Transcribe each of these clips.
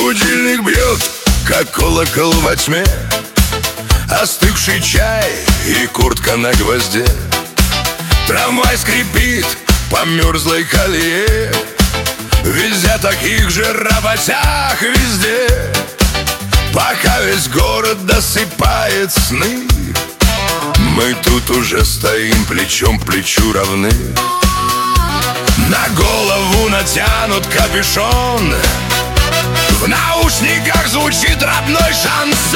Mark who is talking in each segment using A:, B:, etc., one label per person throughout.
A: Будильник бьет, как колокол во тьме, остывший чай и куртка на гвозде. Трамвай скрипит по мерзлой колее, везя таких же работяг везде. Пока весь город досыпает сны, мы тут уже стоим плечом к плечу равны. На голову натянут капюшон, в наушниках звучит родной шансон.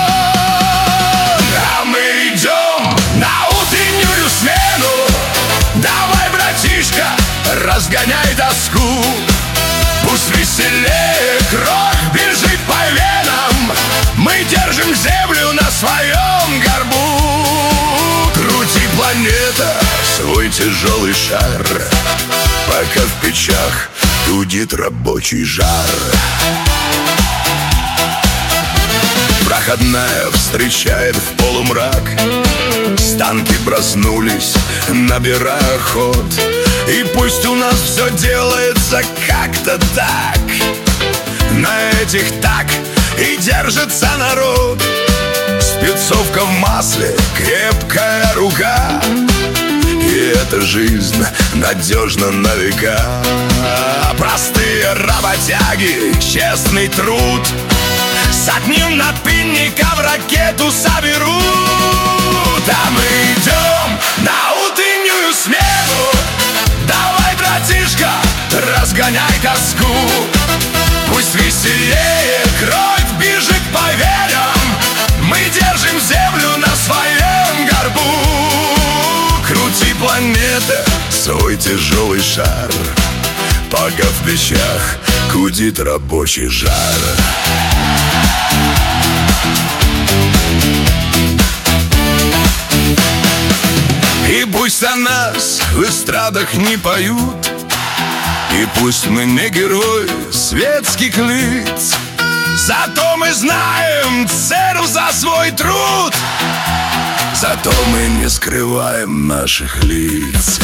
A: А мы идем на утреннюю смену. Давай, братишка, разгоняй тоску. Пусть веселее кровь бежит по венам, мы держим землю на своем горбу. Крути, планета, свой тяжелый шар, пока в печах гудит рабочий жар. Проходная встречает в полумрак, станки проснулись, набирая ход. И пусть у нас все делается как-то так, на этих так и держится народ. Спецовка в масле, крепкая рука, и эта жизнь надежна на века. Простые работяги, честный труд с одним напильника в ракету соберут. А мы идем на утреннюю смену. Давай, братишка, разгоняй тоску. Пусть веселее кровь бежит по венам, мы держим землю на своем горбу. Крути, планета, свой тяжелый шар, пока в печах гудит рабочий жар. И пусть о нас в эстрадах не поют, и пусть мы не герои светских лиц, зато мы знаем цену за свой труд, зато мы не скрываем наших лиц.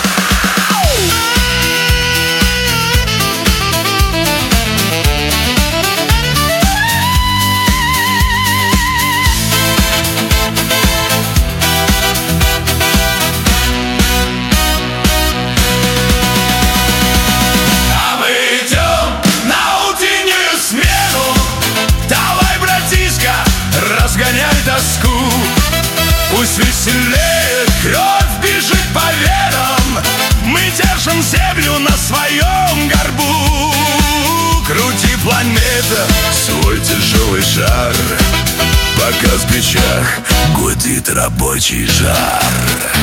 A: Разгоняй тоску, пусть веселее кровь бежит по венам, мы держим землю на своем горбу. Крути, планета, свой тяжелый шар, пока в печах гудит рабочий жар.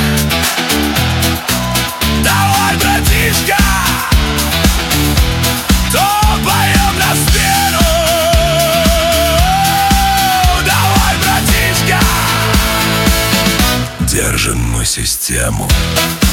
A: Давай, братишка, топаем на смену. Держим мы систему.